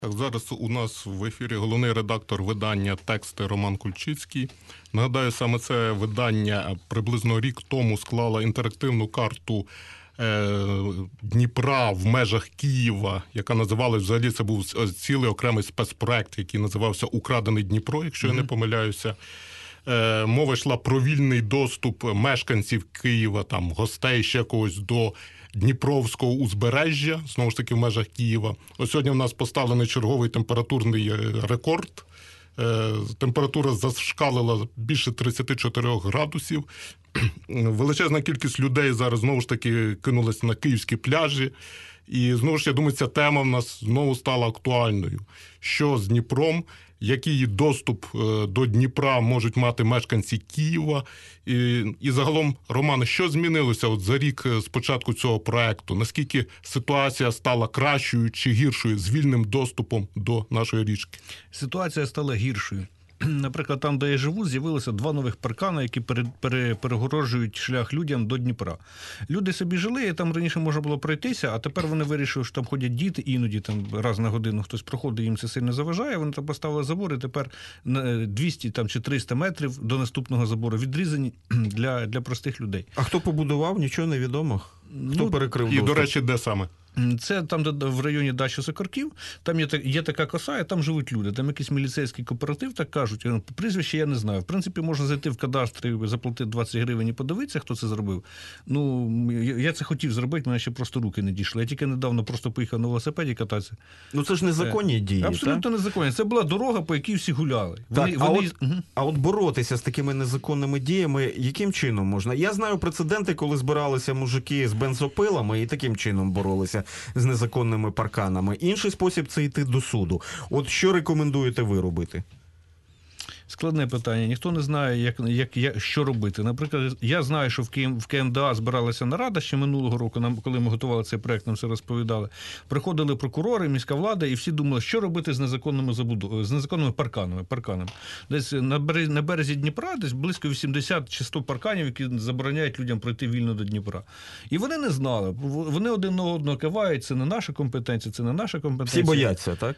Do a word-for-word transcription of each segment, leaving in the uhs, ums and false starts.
Так, зараз у нас в ефірі головний редактор видання «Тексти» Роман Кульчицький. Нагадаю, саме це видання приблизно рік тому склало інтерактивну карту е, Дніпра в межах Києва, яка називалась, взагалі це був цілий окремий спецпроект, який називався «Украдений Дніпро», якщо mm-hmm. я не помиляюся. Е, мова йшла про вільний доступ мешканців Києва, там, гостей, ще когось до Дніпровського узбережжя, знову ж таки в межах Києва. Ось сьогодні в нас поставлений черговий температурний рекорд. Е, температура зашкалила більше тридцять чотири градусів. Величезна кількість людей зараз знову ж таки кинулась на київські пляжі. І знову ж, я думаю, ця тема в нас знову стала актуальною. Що з Дніпром, який доступ до Дніпра можуть мати мешканці Києва. І, і загалом, Романе, що змінилося от за рік з початку цього проекту? Наскільки ситуація стала кращою чи гіршою з вільним доступом до нашої річки? Ситуація стала гіршою. Наприклад, там, де я живу, з'явилося два нових паркани, які пере, пере, перегорожують шлях людям до Дніпра. Люди собі жили, і там раніше можна було пройтися, а тепер вони вирішили, що там ходять діти, іноді там раз на годину хтось проходить, їм це сильно заважає, вони там поставили забор, і тепер двісті там, чи триста метрів до наступного забору відрізані для, для простих людей. А хто побудував, нічого не відомо? Хто ну, перекрив І, доступ? до речі, де саме? Це там, де в районі дачі Сокорків, там є, є така коса, і там живуть люди. Там якийсь міліцейський кооператив, так кажуть. Прізвище я не знаю. В принципі, можна зайти в кадастр і заплатити двадцять гривень і подивитися, хто це зробив. Ну, я це хотів зробити, мене ще просто руки не дійшли. Я тільки недавно просто поїхав на велосипеді кататися. Ну, це ж незаконні дії, абсолютно так? незаконні. Це була дорога, по якій всі гуляли. Так, вони, а, вони... от, угу. а от боротися з такими незаконними діями, яким чином можна? Я знаю прецеденти, коли збиралися мужики з бензопилами і таким чином боролися з незаконними парканами. Інший спосіб – це йти до суду. От що рекомендуєте ви робити? Складне питання. Ніхто не знає, як, як, як, що робити. Наприклад, я знаю, що в, Київ, в КМДА збиралася нарада ще минулого року, нам, коли ми готували цей проект, нам все розповідали. Приходили прокурори, міська влада, і всі думали, що робити з незаконними, забудов... з незаконними парканами, парканами. Десь на березі, на березі Дніпра десь близько вісімдесят чи сто парканів, які забороняють людям пройти вільно до Дніпра. І вони не знали. Вони один на одного кивають, це не наша компетенція, це не наша компетенція. Всі бояться, так?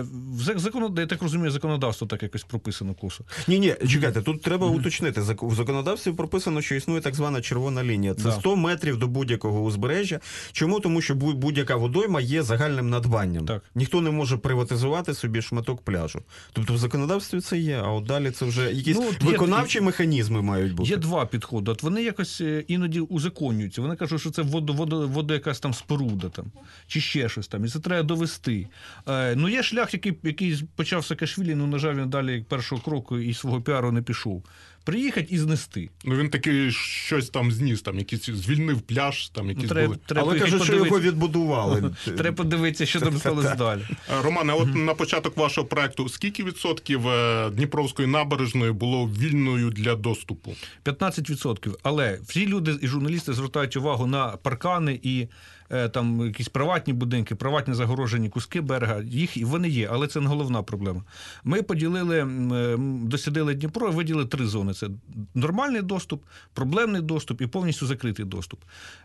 В закон... Я так розумію, законодавство так якось прописано косо. Ні-ні, чекайте, тут треба mm-hmm. уточнити. В законодавстві прописано, що існує так звана червона лінія. Це да. сто метрів до будь-якого узбережжя. Чому? Тому що будь-яка водойма є загальним надбанням. Так. Ніхто не може приватизувати собі шматок пляжу. Тобто в законодавстві це є, а от далі це вже якісь ну, виконавчі є, механізми мають бути. Є два підходи. От вони якось іноді узаконюються. Вони кажуть, що це водо, водо, водо якась там споруда, там, чи ще щось там, і це треба довести. Е, ну, є шлях, який, який почав Саакашвілі, ну, на жаль, він далі першого кроку і свого піару не пішов. Приїхати і знести. Ну, він таки щось там зніс, там, якісь звільнив пляж, там якісь ну, треба, були. Треба Але кажуть, що його відбудували. Треба подивитися, що там сталося далі. Романе, от на початок вашого проекту, скільки відсотків Дніпровської набережної було вільною для доступу? п'ятнадцять відсотків. Але всі люди і журналісти звертають увагу на паркани і там якісь приватні будинки, приватні загорожені куски берега. Їх вони є, але це не головна проблема. Ми поділили, дослідили Дніпро і виділили три зони. Це нормальний доступ, проблемний доступ і повністю закритий доступ.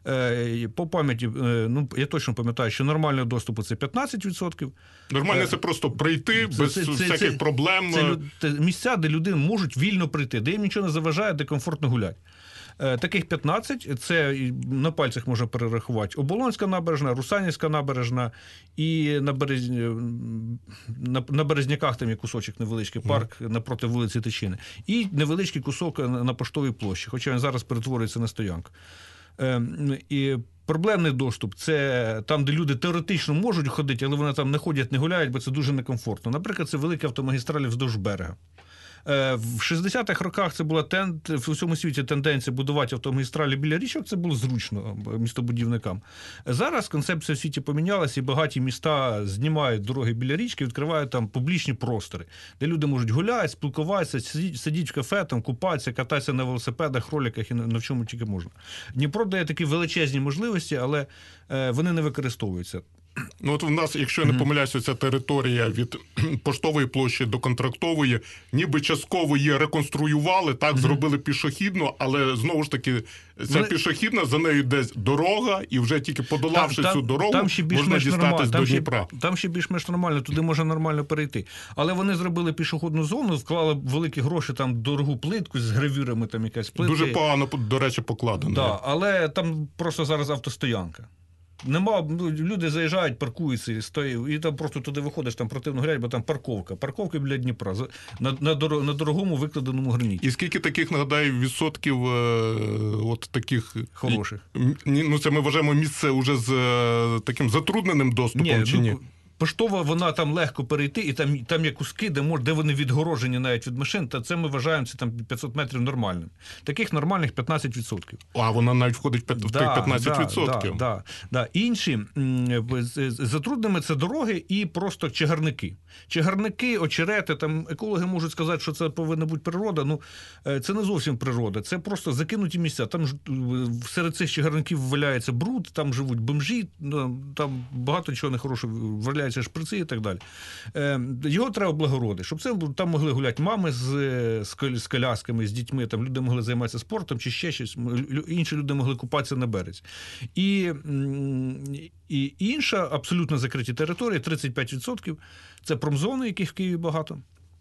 По пам'яті, ну, я точно пам'ятаю, що нормального доступу – це п'ятнадцять відсотків. Нормально – це просто прийти це, без це, всяких це, проблем. Це, це місця, де люди можуть вільно прийти, де їм нічого не заважає, де комфортно гуляти. Таких п'ятнадцять, це на пальцях можна перерахувати. Оболонська набережна, Русанівська набережна і на, Берез... на... на Березняках там є кусочок невеличкий парк mm. напроти вулиці Тичини. І невеличкий кусок на Поштовій площі, хоча він зараз перетворюється на стоянку. І проблемний доступ – це там, де люди теоретично можуть ходити, але вони там не ходять, не гуляють, бо це дуже некомфортно. Наприклад, це великі автомагістралі вздовж берега. В шістдесятих роках це була тен... в усьому світі тенденція будувати автомагістралі біля річок, це було зручно містобудівникам. Зараз концепція в світі помінялася, і багаті міста знімають дороги біля річки, відкривають там публічні простори, де люди можуть гуляти, спілкуватися, сидіти в кафе, там, купатися, кататися на велосипедах, роликах і на чому тільки можна. Дніпро дає такі величезні можливості, але вони не використовуються. Ну от в нас, якщо я не помиляюся, ця територія від Поштової площі до Контрактової, ніби частково її реконструювали, так, зробили пішохідно, але знову ж таки ця Вони... пішохідна, за нею йде дорога, і вже тільки подолавши там, цю дорогу, там ще можна дістатись до там Дніпра. Ще, там ще більш-менш нормально, туди можна нормально перейти. Але вони зробили пішохідну зону, вклали великі гроші, там дорогу плитку з гравюрами, там якась плитка. Дуже погано, до речі, покладено. Да, але там просто зараз автостоянка. Нема, люди заїжджають, паркуються, і, стоїть, і там просто туди виходиш, там противно глядь, бо там парковка. Парковка біля Дніпра, на, на, дорог, на дорогому викладеному граніті. І скільки таких, нагадаю, відсотків е, от таких... Хороших. І, ну, це ми вважаємо місце уже з е, таким затрудненим доступом, ні, чи ні? Ну, Поштова, вона там легко перейти, і там, там є куски, де, мож, де вони відгорожені навіть від машин, та це ми вважаємо, це там п'ятсот метрів нормальним. Таких нормальних п'ятнадцять відсотків. А вона навіть входить в да, тих п'ятнадцять відсотків. Да, да, да. Інші затрудними це дороги і просто чагарники. Чагарники, очерети, там екологи можуть сказати, що це повинна бути природа. Ну, це не зовсім природа, це просто закинуті місця. Там серед цих чагарників валяється бруд, там живуть бомжі, там багато чого нехорошого валяється, шприци і так далі. Його треба облагородити, щоб це там могли гуляти мами з, з колясками, з дітьми, там люди могли займатися спортом чи ще щось, інші люди могли купатися на березі. І, і інша абсолютно закриті території, тридцять п'ять відсотків, це промзони, яких в Києві багато,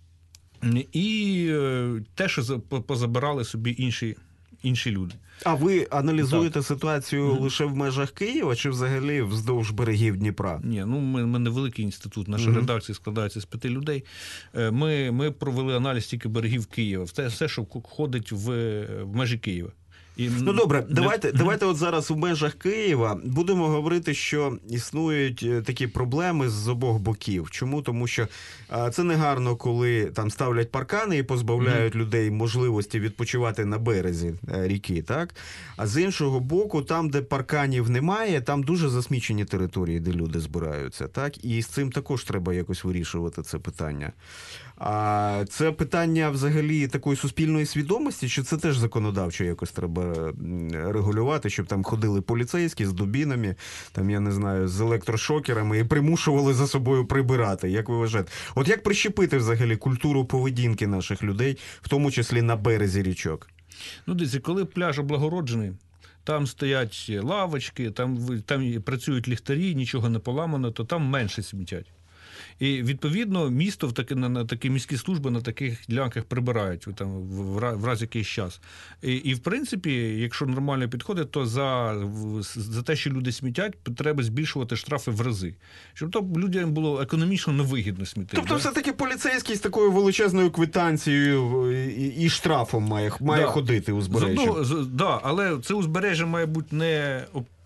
і те, що позабирали собі інші інші люди. А ви аналізуєте так. ситуацію mm-hmm. лише в межах Києва чи взагалі вздовж берегів Дніпра? Ні, ну ми, ми невеликий інститут, наша mm-hmm. редакція складається з п'яти людей. Ми, ми провели аналіз тільки берегів Києва, все, все що входить в, в межі Києва. І... Ну добре, не... давайте, mm-hmm. давайте от зараз у межах Києва будемо говорити, що існують такі проблеми з обох боків. Чому? Тому що а, це негарно, коли там ставлять паркани і позбавляють mm-hmm. людей можливості відпочивати на березі а, ріки, так? А з іншого боку, там, де парканів немає, там дуже засмічені території, де люди збираються, так? І з цим також треба якось вирішувати це питання. А це питання взагалі такої суспільної свідомості, чи це теж законодавчо якось треба регулювати, щоб там ходили поліцейські з дубінами, там, я не знаю, з електрошокерами і примушували за собою прибирати, як ви вважаєте? От як прищепити взагалі культуру поведінки наших людей, в тому числі на березі річок? Ну, дивіться, коли пляж облагороджений, там стоять лавочки, там, там працюють ліхтарі, нічого не поламано, то там менше смітять. І, відповідно, місто в таки, на, на такі міські служби на таких ділянках прибирають там, в, в раз якийсь час. І, і, в принципі, якщо нормально підходить, то за, за те, що люди смітять, треба збільшувати штрафи в рази. Щоб то людям було економічно невигідно смітити. Тобто, да? все-таки поліцейський з такою величезною квитанцією і, і штрафом має, має да. ходити узбережжя. Так, да, але це узбережжя має бути не...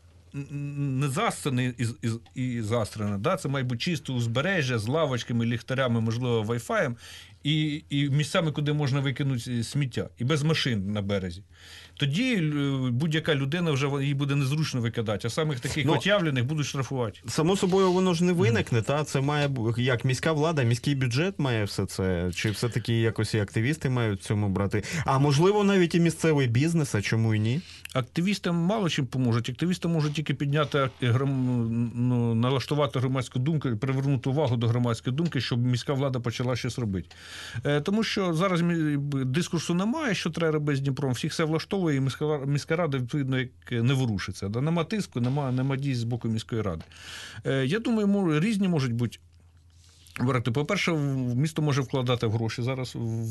не застане і, і, і застрене, да? Це має бути чисте узбережжя з лавочками, ліхтарями, можливо, вайфаєм і, і місцями, куди можна викинути сміття, і без машин на березі. Тоді будь-яка людина вже їй буде незручно викидати, а самих таких ну, от'явлених будуть штрафувати. Само собою воно ж не виникне, та це має як міська влада, міський бюджет має все це, чи все-таки якось і активісти мають в цьому брати? А можливо навіть і місцевий бізнес, а чому і ні? Активістам мало чим поможуть. Активісти можуть тільки підняти, ну, налаштувати громадську думку, привернути увагу до громадської думки, щоб міська влада почала щось робити. Тому що зараз дискурсу немає, що треба робити з Дніпром, всіх все влаштовує, і міська, міська рада, відповідно, як не ворушиться. Нема тиску, нема, нема дій з боку міської ради. Я думаю, різні можуть бути. По-перше, місто може вкладати в гроші зараз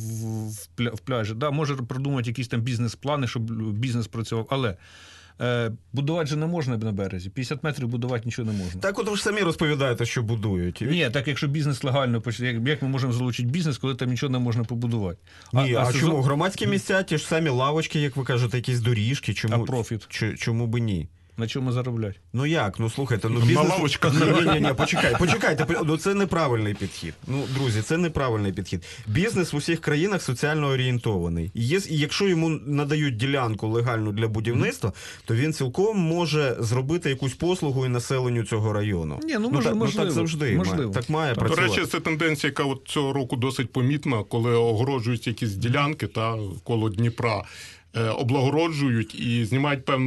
в пляжі, да, може придумати якісь там бізнес-плани, щоб бізнес працював, але е, будувати же не можна на березі. п'ятдесят метрів будувати нічого не можна. Так от ви ж самі розповідаєте, що будують. Ні, так якщо бізнес легально, як ми можемо залучити бізнес, коли там нічого не можна побудувати? Ні, а, а, а сезон... чому? Громадські місця, ті ж самі лавочки, як ви кажете, якісь доріжки, чому, а профіт? Ч, чому би ні? На чому заробляти? Ну як? Ну слухайте, ну бізнес... На лавочках. Ні, ні, ні, почекайте, почекайте. Ну це неправильний підхід. Ну, друзі, це неправильний підхід. Бізнес в усіх країнах соціально орієнтований. І є, і якщо йому надають ділянку легальну для будівництва, то він цілком може зробити якусь послугу і населенню цього району. Ні, ну, ну, може, так, можливо. Ну так завжди. Можливо. Так має До працювати. речі, це тенденція, яка от цього року досить помітна, коли огороджують якісь ділянки та коло Дніпра, е, облагороджують і знімають певну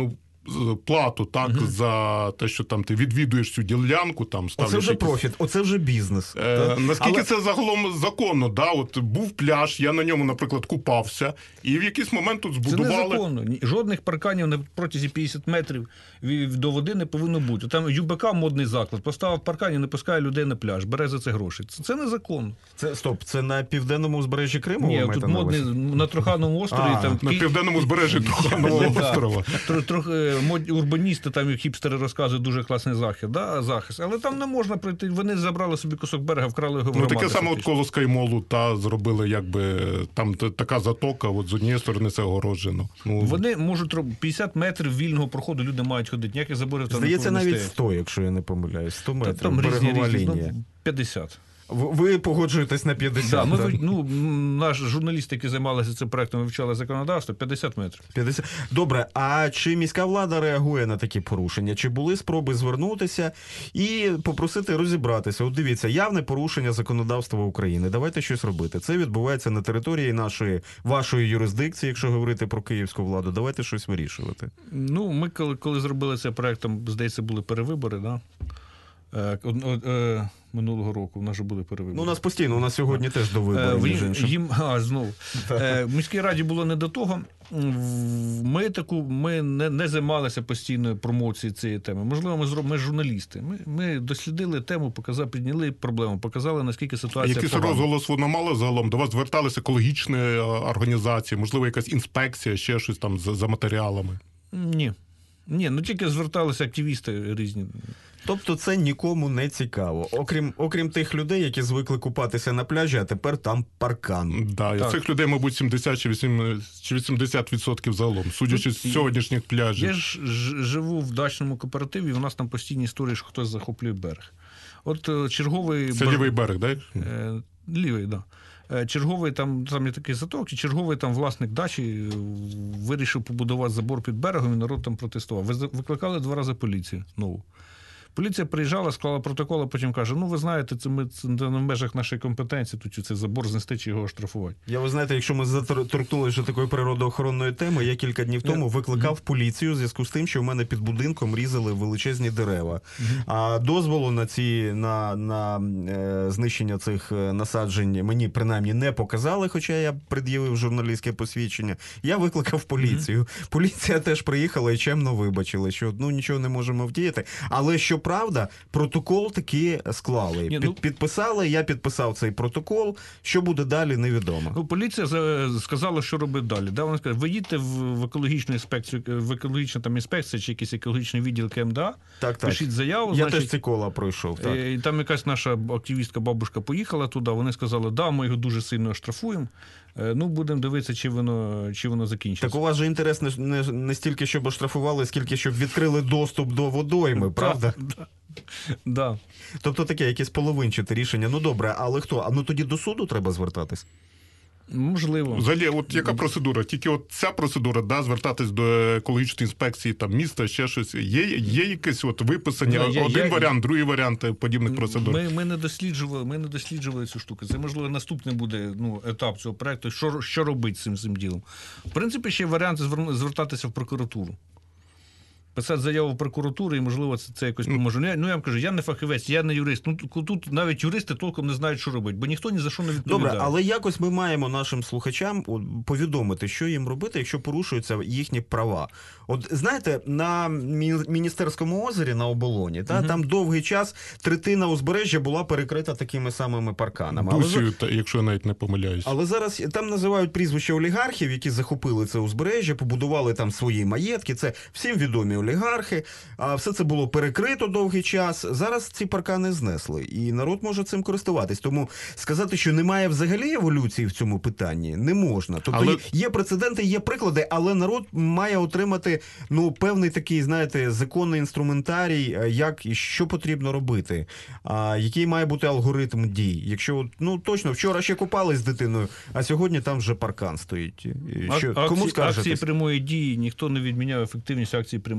плату, так, угу. за те, що там ти відвідуєш цю ділянку, там ставиш... Оце вже якісь... профіт, оце вже бізнес. Е, наскільки Але... це загалом законно, да? От був пляж, я на ньому, наприклад, купався, і в якийсь момент тут збудували... Це незаконно. Жодних парканів на протязі п'ятдесят метрів до води не повинно бути. Там ЮБК модний заклад, поставив паркан і не пускає людей на пляж, бере за це гроші. Це, це незаконно. Це, стоп, це на південному узбережжі Криму? Ні, тут модний, на Трухановому острові. А, там, на південному узбережжі Труханового острова. Трохи урбаністи, там хіпстери розказують дуже класний захід, да, захист. Але там не можна пройти. Вони забрали собі кусок берега, вкрали його в громади. Ну, таке саме от коло Скаймолу, та зробили, якби, там така затока, от з однієї сторони це огороджено. Ну, вони можуть п'ятдесят метрів вільного проходу люди мають ходити. Ніяких заборів там не повинні Здається, навіть стояти. сто, якщо я не помиляюсь. сто метрів, там берегова різні, лінія. Ну, п'ятдесят. Ви погоджуєтесь на п'ятдесят? Да, ми, ну, наш журналіст, який займалися цим проектом, вивчали законодавство, п'ятдесят метрів. п'ятдесят. Добре, а чи міська влада реагує на такі порушення? Чи були спроби звернутися і попросити розібратися? От дивіться, явне порушення законодавства України. Давайте щось робити. Це відбувається на території нашої, вашої юрисдикції, якщо говорити про київську владу. Давайте щось вирішувати. Ну, ми коли, коли зробили цей проект, там, здається, були перевибори, да? Е, е, минулого року. У нас же були перевибори. Ну, у нас постійно, у нас сьогодні теж до виборів. Е, їм, їм, а, знову. Е, в міській раді було не до того. Ми, таку, ми не, не займалися постійною промоцією цієї теми. Можливо, ми, зроб, ми журналісти. Ми, ми дослідили тему, показали, підняли проблему, показали, наскільки ситуація Якийсь погана. розголос воно мало загалом? До вас зверталися екологічні організації, можливо, якась інспекція, ще щось там за, за матеріалами? Ні. Ні, ну тільки зверталися активісти різні. Тобто це нікому не цікаво. Окрім, окрім тих людей, які звикли купатися на пляжі, а тепер там паркан. Да, і цих людей, мабуть, сімдесят чи вісімдесят відсотків загалом, судячи з сьогоднішніх пляжів. Я ж живу в дачному кооперативі, і у нас там постійні історії, що хтось захоплює берег. От черговий... Це лівий берег, так? Е, лівий, так. Да. Черговий там, там є такий заток, і черговий там власник дачі вирішив побудувати забор під берегом, і народ там протестував. Викликали два рази поліцію нову. Поліція приїжджала, склала протокол, а потім каже, ну ви знаєте, це ми це не в межах нашої компетенції, тут цей забор знести чи його штрафувати. Я, ви знаєте, якщо ми заторкнули ще такої природоохоронної теми, я кілька днів тому викликав mm-hmm. поліцію в зв'язку з тим, що в мене під будинком різали величезні дерева. Mm-hmm. А дозволу на ці на, на е, знищення цих насаджень мені принаймні не показали, хоча я пред'явив журналістське посвідчення. Я викликав поліцію. Mm-hmm. Поліція теж приїхала і чемно вибачила, що ну нічого не можемо вдіяти. Але що правда, протокол таки склали. Ні, ну... Під, підписали, я підписав цей протокол. Що буде далі, невідомо. Ну, поліція сказала, що робить далі. Да, вона сказала, ви їдьте в екологічну інспекцію, в екологічну там інспекцію чи якийсь екологічний відділ КМДА, так, так. пишіть заяву. Я значить, теж ці кола пройшов. Так. І там якась наша активістка, бабушка поїхала туди, вони сказали, да, ми його дуже сильно штрафуємо. Ну, будемо дивитися, чи воно, чи воно закінчиться. Так у вас же інтерес не, не, не стільки, щоб оштрафували, скільки, щоб відкрили доступ до водойми, правда? Да. Да. Тобто таке, якесь половинчате рішення. Ну, добре, але хто? А ну тоді до суду треба звертатись? Можливо. Взагалі, от яка процедура? Тільки от ця процедура, да, звертатись до екологічної інспекції там міста, ще щось. Є, є якесь от виписання, я, один я, варіант, другий варіант подібних процедур? Ми, ми, не досліджували, ми не досліджували цю штуку. Це, можливо, наступний буде ну, етап цього проєкту. Що, що робити з цим, цим ділом? В принципі, ще є варіант звертатися в прокуратуру. Писати заяву в прокуратуру, і, можливо, це, це якось поможе. Ну, я, ну, я вам кажу, я не фахівець, я не юрист. Ну, тут навіть юристи толком не знають, що робити, бо ніхто ні за що не відповідає. Добре, але якось ми маємо нашим слухачам повідомити, що їм робити, якщо порушуються їхні права. От, знаєте, на Міністерському озері, на Оболоні, та, угу. там довгий час третина узбережжя була перекрита такими самими парканами. Дусію, але, якщо я навіть не помиляюсь. Але зараз там називають прізвища олігархів, які захопили це узбережжя, побудували там свої маєтки, це всім відомі олігархи, а все це було перекрито довгий час. Зараз ці паркани знесли, і народ може цим користуватись. Тому сказати, що немає взагалі еволюції в цьому питанні, не можна. Тобто але... є прецеденти, є приклади, але народ має отримати ну, певний такий, знаєте, законний інструментарій, як і що потрібно робити, а, який має бути алгоритм дій. Якщо, ну, точно, вчора ще купались з дитиною, а сьогодні там вже паркан стоїть. Що, а, кому акції, скажете? Акції прямої дії, ніхто не відміняв ефективність акції прямої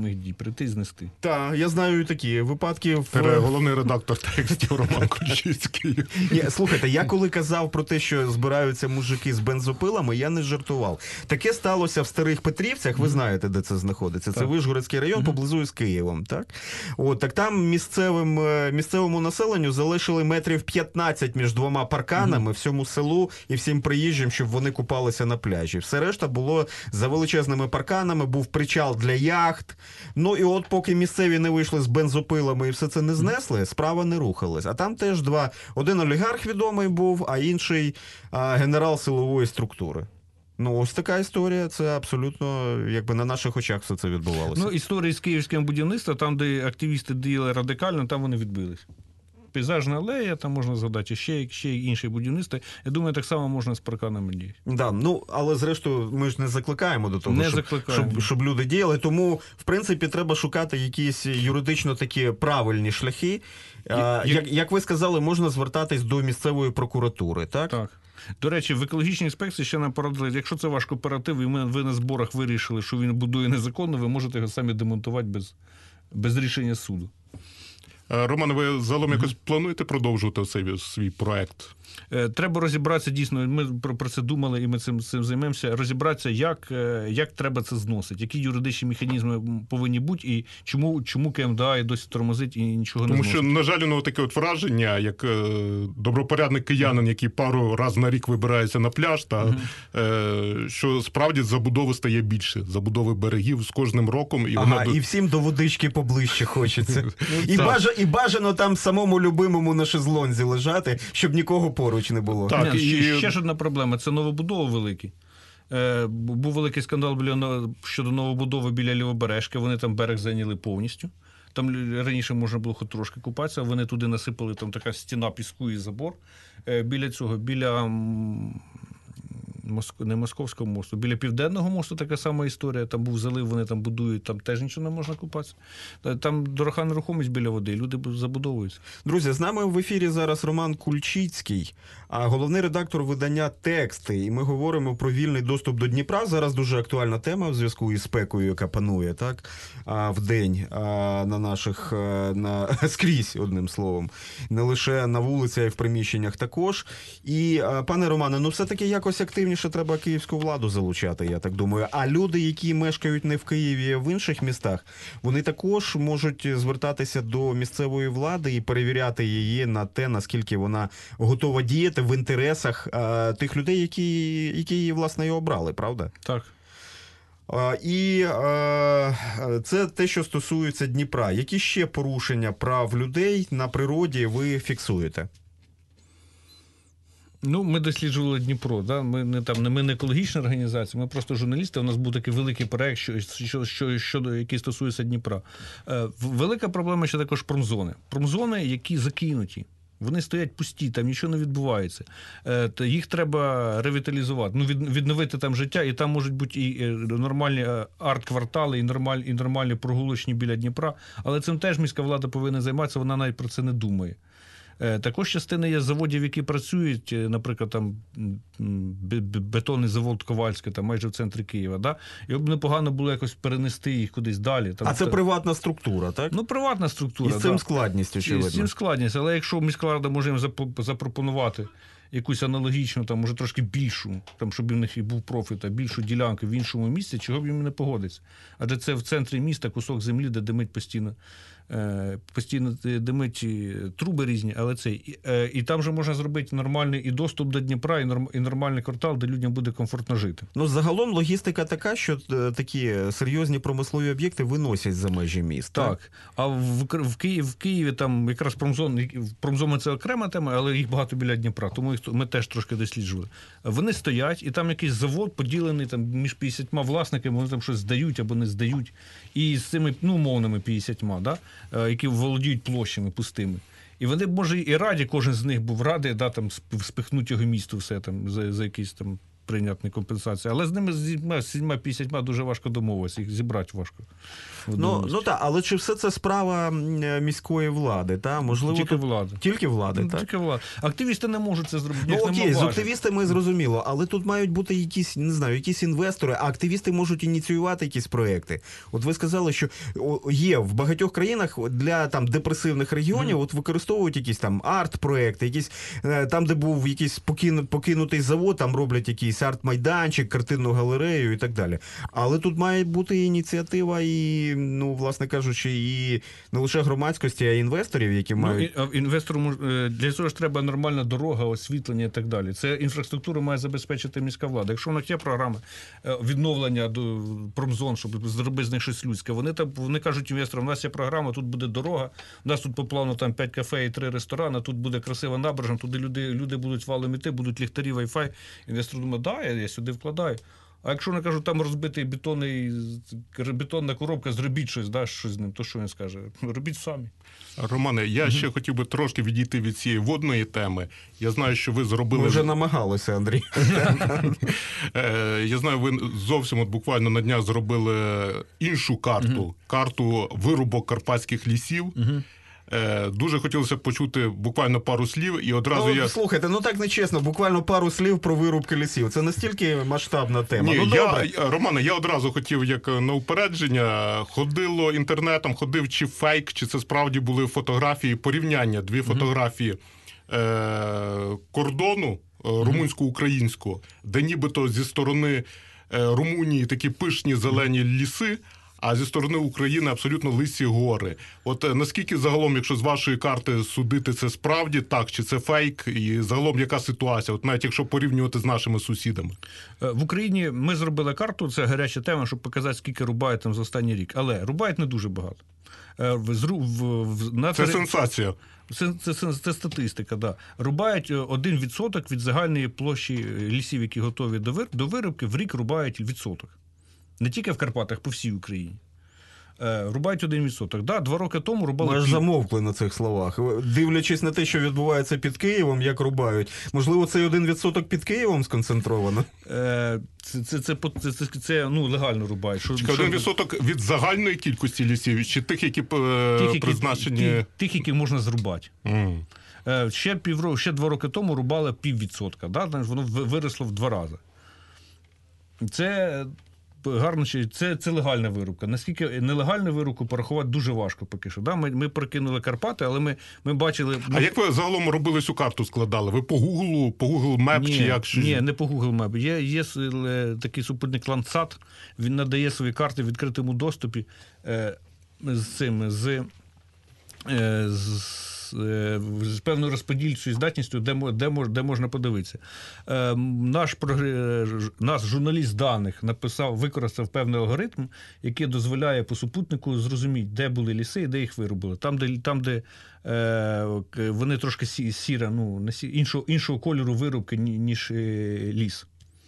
воєнних дій, прийти і знести. Так, я знаю і такі випадки. В... Тере, головний редактор текстів Роман Кульчицький. Ні, слухайте, я коли казав про те, що збираються мужики з бензопилами, я не жартував. Таке сталося в Старих Петрівцях, ви знаєте, де це знаходиться. Це так. Вишгородський район, поблизу з Києвом. Так? От, так там місцевим, місцевому населенню залишили метрів п'ятнадцять між двома парканами, всьому селу і всім приїжджим, щоб вони купалися на пляжі. Все решта було за величезними парканами, був причал для яхт. Ну і от поки місцеві не вийшли з бензопилами і все це не знесли, справа не рухалась. А там теж два. Один олігарх відомий був, а інший а, генерал силової структури. Ну, ось така історія, це абсолютно, якби на наших очах все це відбувалося. Ну, історії з київським будівництвом, там, де активісти діяли радикально, там вони відбились. Пейзажна алея, там можна згадати, ще, ще інші будівництва. Я думаю, так само можна з парканами діяти. Да, ну, але зрештою ми ж не закликаємо до того, не щоб, щоб, щоб люди діяли. Тому, в принципі, треба шукати якісь юридично такі правильні шляхи. Я, як, як ви сказали, можна звертатись до місцевої прокуратури, так? Так. До речі, в екологічній інспекції ще нам порадили, якщо це ваш кооператив, і ми, ви на зборах вирішили, що він будує незаконно, ви можете його самі демонтувати без, без рішення суду. Роман, ви загалом якось плануєте продовжувати цей свій проект? Треба розібратися, дійсно, ми про це думали і ми цим, цим займемося, розібратися, як, як треба це зносити, які юридичні механізми повинні бути і чому, чому КМДА і досі тормозить і нічого не Тому зносить. що, на жаль, ну, таке от враження, як е, добропорядний киянин, який пару раз на рік вибирається на пляж, та, угу. е, що справді забудови стає більше, забудови берегів з кожним роком. І, ага, вона... і всім до водички поближче хочеться. і, бажа, і бажано там самому любимому на шезлонзі лежати, щоб нікого поруч не було. Так, Ні, і... ще, ще ж одна проблема – це новобудови великі. Е, був великий скандал біля, щодо новобудови біля Лівобережки, вони там берег зайняли повністю. Там раніше можна було хоч трошки купатися, вони туди насипали, там така стіна піску і забор. Е, біля цього, біля не Московського мосту, біля Південного мосту така сама історія, там був залив, вони там будують, там теж нічого не можна купатися. Там дорога нерухомість біля води, люди забудовуються. Друзі, з нами в ефірі зараз Роман Кульчицький, а головний редактор видання «Тексти». І ми говоримо про вільний доступ до Дніпра. Зараз дуже актуальна тема в зв'язку із спекою, яка панує, так, в день на наших, на, скрізь, одним словом. Не лише на вулиці, а й в приміщеннях також. І, пане Романе, ну все-таки якось активніше треба київську владу залучати, я так думаю. А люди, які мешкають не в Києві, а в інших містах, вони також можуть звертатися до місцевої влади і перевіряти її на те, наскільки вона готова діяти в інтересах а, тих людей, які, які її, власне, і обрали, правда? Так. А, і а, це те, що стосується Дніпра. Які ще порушення прав людей на природі ви фіксуєте? Ну, ми досліджували Дніпро, да? Ми не там, ми не екологічна організація, ми просто журналісти. У нас був такий великий проект, що, що, що, що, який стосується Дніпра. Е, велика проблема ще також промзони. Промзони, які закинуті. Вони стоять пусті, там нічого не відбувається. Е, їх треба ревіталізувати, ну, від, відновити там життя, і там можуть бути і нормальні арт-квартали, і нормальні, і нормальні прогулочні біля Дніпра. Але цим теж міська влада повинна займатися, вона навіть про це не думає. Також частина є заводів, які працюють, наприклад, там бетонний завод Ковальський, там майже в центрі Києва, да? І б непогано було якось перенести їх кудись далі. Там, а це та... приватна структура, так? Ну, приватна структура, і з цим да. складність, очевидно. І з цим складність, але якщо міська рада може їм запропонувати якусь аналогічну, там, може трошки більшу, там, щоб у них і був профіт, а більшу ділянку в іншому місці, чого б їм не погодиться. Адже це в центрі міста кусок землі, де димить постійно, е, постійно димить труби різні, але це і, е, і там же можна зробити нормальний і доступ до Дніпра, і, норм, і нормальний квартал, де людям буде комфортно жити. Ну, загалом логістика така, що такі серйозні промислові об'єкти виносять за межі міст. Так. Так. А в, в, Києві, в Києві там якраз промзон, промзони це окрема тема, але їх багато біля Дніпра, тому їх ми теж трошки досліджували. Вони стоять, і там якийсь завод поділений там, між п'ятдесятьма власниками, вони там щось здають або не здають. І з цими, ну, умовними п'ятдесятьма, да, які володіють площами пустими. І вони, може, і раді, кожен з них був радий, да, там, спихнути його місту все там, за, за якийсь там прийнятна компенсація. Але з ними, з сімома п'ятдесятьма дуже важко домовитися, їх зібрати важко. Ну, ну так, але чи все це справа міської влади? Та? Можливо, тільки тут... влади. Тільки влади, так? Тільки влади. Активісти не можуть це зробити. Ну окей, з активістами зрозуміло, але тут мають бути якісь, не знаю, якісь інвестори, а активісти можуть ініціювати якісь проекти. От ви сказали, що є в багатьох країнах для там депресивних регіонів, mm. от використовують якісь там арт-проекти, якісь там, де був якийсь покину, покинутий завод, там роблять якийсь арт-майданчик, картинну галерею і так далі. Але тут має бути ініціатива і, ну, власне кажучи, і не лише громадськості, а й інвесторів, які мають... Ну, інвестору, для цього ж треба нормальна дорога, освітлення і так далі. Це інфраструктуру має забезпечити міська влада. Якщо в них є програми відновлення до промзон, щоб зробити з них щось людське, вони там, вони кажуть інвесторам, у нас є програма, тут буде дорога, у нас тут по плану там п'ять кафе і три ресторани, тут буде красива набережна, туди люди, люди будуть валом іти, будуть ліхтарі, вай-фай. Інвестор думає, да, я, я сюди вкладаю. А якщо вони кажуть, там розбитий бетонний, бетонна коробка, зробіть щось, да, щось з ним, то що він скаже? Робіть самі. Романе, я mm-hmm. ще хотів би трошки відійти від цієї водної теми. Я знаю, що ви зробили... Ми вже намагалися, Андрій. Я знаю, ви зовсім от буквально на днях зробили іншу карту, mm-hmm. карту вирубок карпатських лісів. Mm-hmm. Дуже хотілося б почути буквально пару слів, і одразу ну, я... Слухайте, ну так нечесно, буквально пару слів про вирубки лісів. Це настільки масштабна тема. Ні, ну, я, добре. Романе, я одразу хотів, як на упередження, ходило інтернетом, ходив чи фейк, чи це справді були фотографії, порівняння, дві фотографії mm-hmm. е- кордону румунсько-українського, де нібито зі сторони Румунії такі пишні зелені ліси, а зі сторони України абсолютно лисі гори. От наскільки загалом, якщо з вашої карти судити, це справді так, чи це фейк, і загалом яка ситуація, от навіть якщо порівнювати з нашими сусідами? В Україні ми зробили карту, це гаряча тема, щоб показати, скільки рубають там за останній рік. Але рубають не дуже багато. В, в, в, на це тери... сенсація. Це, це, це, це статистика, да. Рубають один відсоток від загальної площі лісів, які готові до, вир... до вирубки, в рік рубають відсоток. Не тільки в Карпатах, по всій Україні. Е, рубають один відсоток. Да, два роки тому рубали... Ми ж пів... замовкли на цих словах. Дивлячись на те, що відбувається під Києвом, як рубають. Можливо, цей один відсоток під Києвом сконцентровано? Е, це, це, це, це, це, це ну, легально рубають. Що, Чекай, що... один відсоток від загальної кількості лісів, чи тих, які тих, призначені... Які, тих, які можна зрубати. Mm. Е, ще, півроку, ще два роки тому рубали піввідсотка. Да? Воно виросло в два рази. Це... Гарно, це, це легальна вирубка. Наскільки нелегальну вирубку порахувати дуже важко поки що. Да? Ми, ми прокинули Карпати, але ми, ми бачили... Ми... А як ви загалом робили цю карту, складали? Ви по Google, по Google Map ні, чи як? Ні, не по Google Map. Є, є такий супутник Landsat, він надає свої карти в відкритому доступі е, з цим, з, е, з з певною розподільчою здатністю, де, де, де можна подивитися. Е, наш, наш журналіст даних написав, використав певний алгоритм, який дозволяє по супутнику зрозуміти, де були ліси і де їх вирубили. Там, де, там, де е, вони трошки сіра, ну, іншого, іншого кольору вирубки, ніж ліс.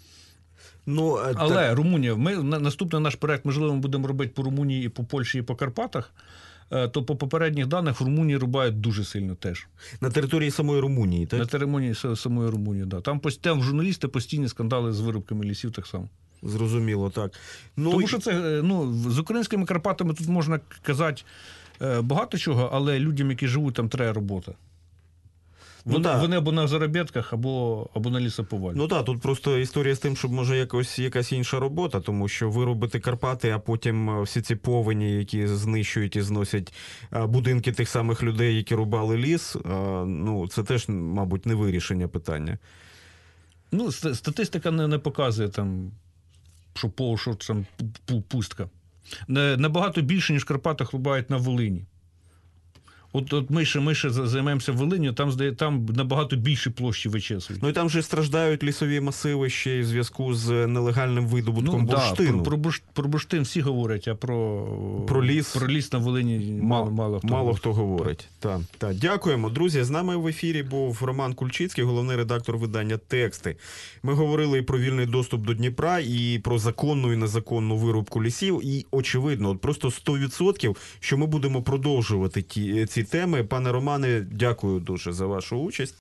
Ну, Але так... Румунія, ми, наступний наш проект, можливо, ми будемо робити по Румунії, і по Польщі, і по Карпатах, то по попередніх даних в Румунії рубають дуже сильно теж. На території самої Румунії, так? На території самої Румунії, так. Там, там журналісти постійні скандали з вирубками лісів так само. Зрозуміло, так. Ну, Тому що це, ну, з українськими Карпатами тут можна казати багато чого, але людям, які живуть, там треба робота. Вони, ну, вони або на заробітках, або, або на лісоповалі. Ну так, тут просто історія з тим, щоб може якось якась інша робота, тому що вирубити Карпати, а потім всі ці повені, які знищують і зносять будинки тих самих людей, які рубали ліс, ну це теж, мабуть, не вирішення питання. Ну, статистика не, не показує там, що по, що там пустка. Набагато більше, ніж в Карпатах рубають на Волині. От, от ми ще, ми ще займаємося Волинню, там, там набагато більші площі вичесують. Ну і там же страждають лісові масиви ще й в зв'язку з нелегальним видобутком ну, бурштину. Да, про, про, про бурштин всі говорять, а про, про, ліс, про ліс на Волині мало, мало хто мало говорить. Хто говорить. Так. Так, так. Дякуємо, друзі. З нами в ефірі був Роман Кульчицький, головний редактор видання «Тексти». Ми говорили і про вільний доступ до Дніпра, і про законну і незаконну вирубку лісів. І, очевидно, от просто сто відсотків, що ми будемо продовжувати ті, ці теми. Пане Романе, дякую дуже за вашу участь.